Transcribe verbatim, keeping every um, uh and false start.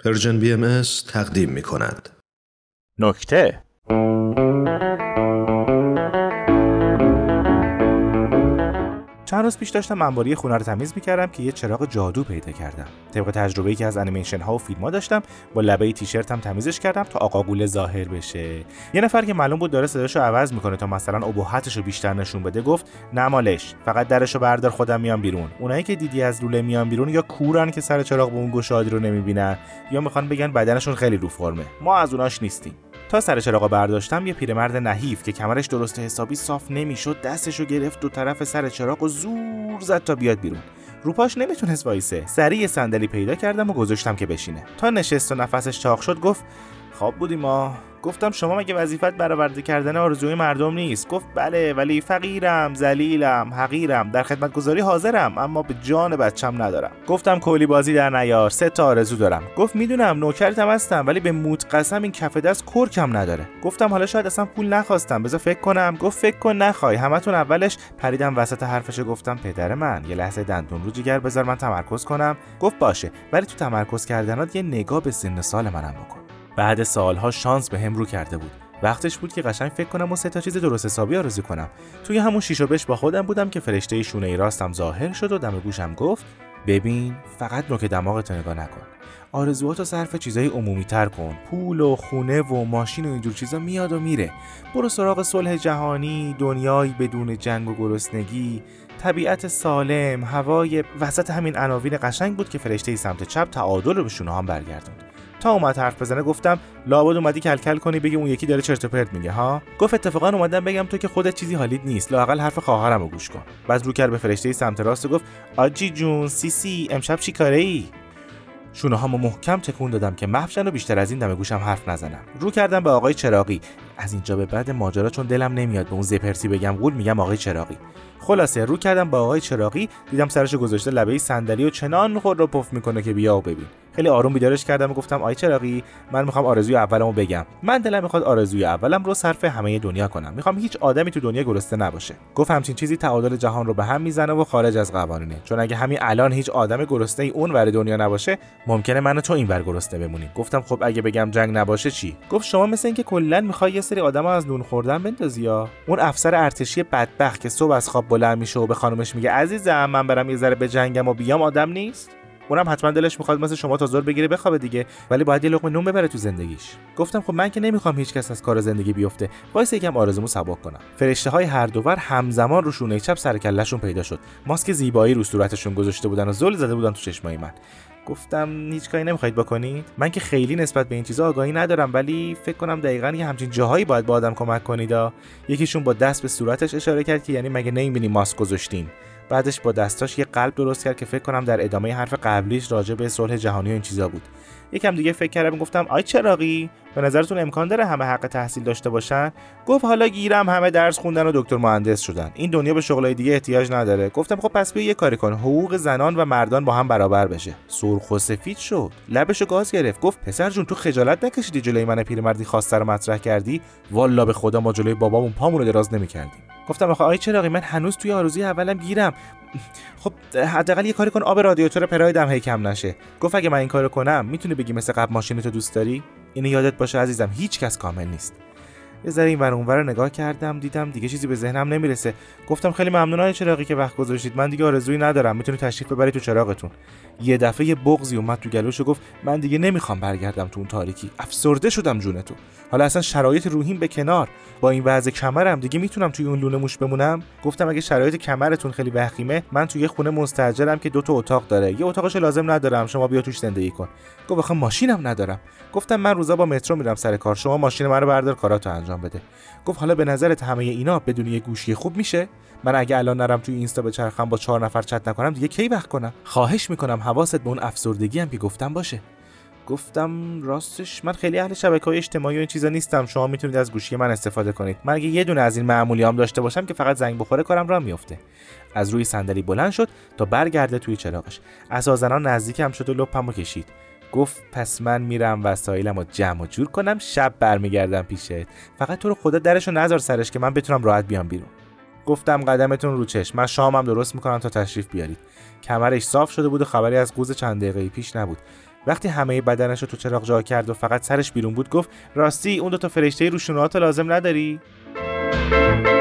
پرژن بی ام اس تقدیم می کند. نکته. چند روز پیش داشتم انباری خونه رو تمیز می‌کردم که یه چراغ جادو پیدا کردم. طبق تجربه‌ای که از انیمیشن ها و فیلم‌ها داشتم، با لبه تیشرتم تمیزش کردم تا آقا گوله ظاهر بشه. یه نفر که معلوم بود داره صداشو عوض می‌کنه تا مثلا ابهتشو بیشتر نشون بده گفت نمالش، فقط درشو بردار خودم میام بیرون. اونایی که دیدی از لوله میان بیرون یا کورن که سر چراغ به اون گشادی رو نمی‌بینن، یا می‌خوان بگن بدنشون خیلی رو فرمه. ما از اوناش نیستیم. تا سر چراغو برداشتم، یه پیرمرد نحیف که کمرش درست حسابی صاف نمیشد دستشو گرفت دو طرف سر چراغ و زور زد تا بیاد بیرون. روپاش نمیتونست وایسه. سریع صندلی پیدا کردم و گذاشتم که بشینه. تا نشست و نفسش چاق شد گفت خواب بودیم ما. گفتم شما مگه وظیفت برآورده کردن آرزوی مردم نیست؟ گفت بله، ولی فقیرم، ذلیلم، حقیرم، در خدمتگزاری حاضرم، اما به جان بچم ندارم. گفتم کولی بازی در نیار، سه تا آرزو دارم. گفت میدونم نوکرتم هستم، ولی به موت قسم این کف دست کرکم نداره. گفتم حالا شاید اصلا پول نخواستم، بذار فکر کنم. گفت فکر کن نخوای، همتون اولش. پریدم وسط حرفشو گفتم پدر من، یه لحظه دندون رو جگر بذار من تمرکز کنم. گفت باشه، ولی تو تمرکز کردنات یه نگاه به سن سال منم بکن. بعد سالها شانس به هم رو کرده بود. وقتش بود که قشنگ فکر کنم و سه تا چیز درست حسابی آرزو کنم. توی همون شیش و بش با خودم بودم که فرشته شونه راستم ظاهر شد و دم گوشم گفت ببین، فقط نوک دماغت نگاه نکن. آرزوهاتو صرف چیزای عمومی تر کن. پول و خونه و ماشین و اینجور چیزا میاد و میره. برو سراغ صلح جهانی، دنیایی بدون جنگ و گرسنگی، طبیعت سالم، هوای. وسط همین عناوین قشنگ بود که فرشته سمت چپ تعادل رو به شونه‌هام برگردوند. تا اومد حرف بزنه گفتم لابد اومدی کلکل کنی بگی اون یکی داره چرت و پرت میگه ها. گفت اتفاقا اومدم بگم تو که خودت چیزی حالیت نیست، لااقل حرف خواهرم رو گوش کن. بعد رو کرد به فرشته سمت راست و گفت آجی جون، سیسی امشب چی کاره ای؟ شونه‌هامو محکم تکون دادم که محفشن و بیشتر از این دم گوشم حرف نزنم. رو کردم به آقای چراغی. از اینجا به بعد ماجرا چون دلم نمیاد به اون زپرسی بگم قول میگم آقای چراغی. خلاصه رو کردم با آقای چراغی، دیدم سرشو گذاشته لبه صندلی و چنان خود رو پف میکنه که بیا و ببین. خیلی آروم بیدارش کردم و گفتم آقای چراغی، من میخوام آرزوی اولمو بگم. من دلم میخواد آرزوی اولم رو صرف همه دنیا کنم. میخوام هیچ آدمی تو دنیا گرسنه نباشه. گفت همچین چیزی تعادل جهان رو به هم میزنه و خارج از قوانینه. چون اگه همین الان هیچ آدم گرسنه‌ای اون ور دنیا نباشه، ممکنه من و تو این ور گرسنه بمونیم. گفتم خب اگه بگم جنگ نباشه چی؟ گفت شما مثل اینکه کلا میخوای یه سری آدما از نون خوردن بندازی یا اون افسر ارتشی بدبخت که صبح از خواب بلند میشه و به خانومش میگه عزیزم من برم یه ذره بجنگم و بیام آدم نیست؟ اونم حتما دلش میخواد مثل شما تا زور بگیره بخوابه دیگه، ولی باید یه لقمه نون ببره تو زندگیش. گفتم خب من که نمیخوام هیچ کس از کار زندگی بیفته، وایس یکم آرزومو سبک کنم. فرشته‌های هر دوور همزمان رو شونه چپ سر کلهشون پیدا شد. ماسک زیبایی رو صورتشون گذاشته بودن و زل زده بودن تو چشمای من. گفتم هیچ کاری نمیخواید بکنید؟ من که خیلی نسبت به این چیزا آگاهی ندارم، ولی فکر کنم دقیقاً یه همچین جاهایی باید با آدم کمک کنیدا. یکیشون با دست به صورتش اشاره کرد که یعنی مگه نمیبینی ماسک گذاشتیم؟ بعدش با دستاش یه قلب درست کرد که فکر کنم در ادامه حرف قبلیش راجع به صلح جهانی و این چیزا بود. یکم دیگه فکر کردم گفتم آی چراغی، به نظرتون امکان داره همه حق تحصیل داشته باشن؟ گفت حالا گیرم همه درس خوندن و دکتر مهندس شدن، این دنیا به شغلای دیگه احتیاج نداره. گفتم خب پس بیا یه کاری کن، حقوق زنان و مردان با هم برابر بشه. سرخ و سفید شد، لبشو گاز گرفت. گفت پسر جون تو خجالت نکشیدی جلوی من پیرمردی خواسته رو مطرح کردی؟ والا به خدا ما جلوی بابامون پامون رو دراز نمی‌کردیم. گفتم آخه آی چراغی من هنوز توی آرزوی اولم گیرم. خب حداقل یه کاری کن آب رادیاتور پراید هم کم نشه. گفت اگه من این کارو کنم میتونی بگی مثل قبل ماشینتو دوست داری؟ اینو یادت باشه عزیزم، هیچ کس کامل نیست. یه ذره این ور اون ور نگاه کردم، دیدم دیگه چیزی به ذهنم نمیرسه. گفتم خیلی ممنون آقای چراغی که وقت گذاشتید، من دیگه آرزویی ندارم، میتونی تشریف ببرید تو چراغتون. یه دفعه یه بغضی اومد تو گلوش و گفت من دیگه نمیخوام برگردم تو اون تاریکی، افسرده شدم جون تو. حالا اصلا شرایط روحیم به کنار، با این وضع کمرم دیگه میتونم توی اون لونه موش بمونم؟ گفتم اگه شرایط کمرتون خیلی وخیمه، من توی یه خونه مستاجرم که دو تا اتاق داره، یه اتاقش لازم ندارم، شما بیا توش زندگی کن. گفت آخه ماشینم ندارم. گفتم من روزا با مترو میرم سر کار، شما ماشین منو بردار کاراتو انجام بده. گفت حالا به نظرت همه اینا بدون یه گوشی خوب میشه؟ من اگه الان نرم توی اینستا بچرخم با چهار نفر چت نکنم دیگه کی وقت کنم؟ خواهش میکنم حواست به اون افسردگی هم که گفتم باشه. گفتم راستش من خیلی اهل شبکه‌های اجتماعی و این چیزا نیستم، شما میتونید از گوشی من استفاده کنید. من اگه یه دونه از این معمولیام داشته باشم که فقط زنگ بخوره کارم راه میفته. از روی صندلی بلند شد تا برگرده توی چراغش. عصازنا نزدیکم شد و لپمو کشید. گفت پس من میرم وسایلمو جمع و جور کنم، شب برمیگردم پیشت. فقط تو رو خدا درشو نذار سرش که من بتونم راحت بیام بیرون. گفتم قدمتون رو چشم، من شامم درست میکنم تا تشریف بیارید. کمرش صاف شده بود و خبری از قوز چند دقیقه پیش نبود. وقتی همه بدنش رو تو چراغ جا کرد و فقط سرش بیرون بود گفت راستی اون دو تا فرشته رو شونه‌هات لازم نداری؟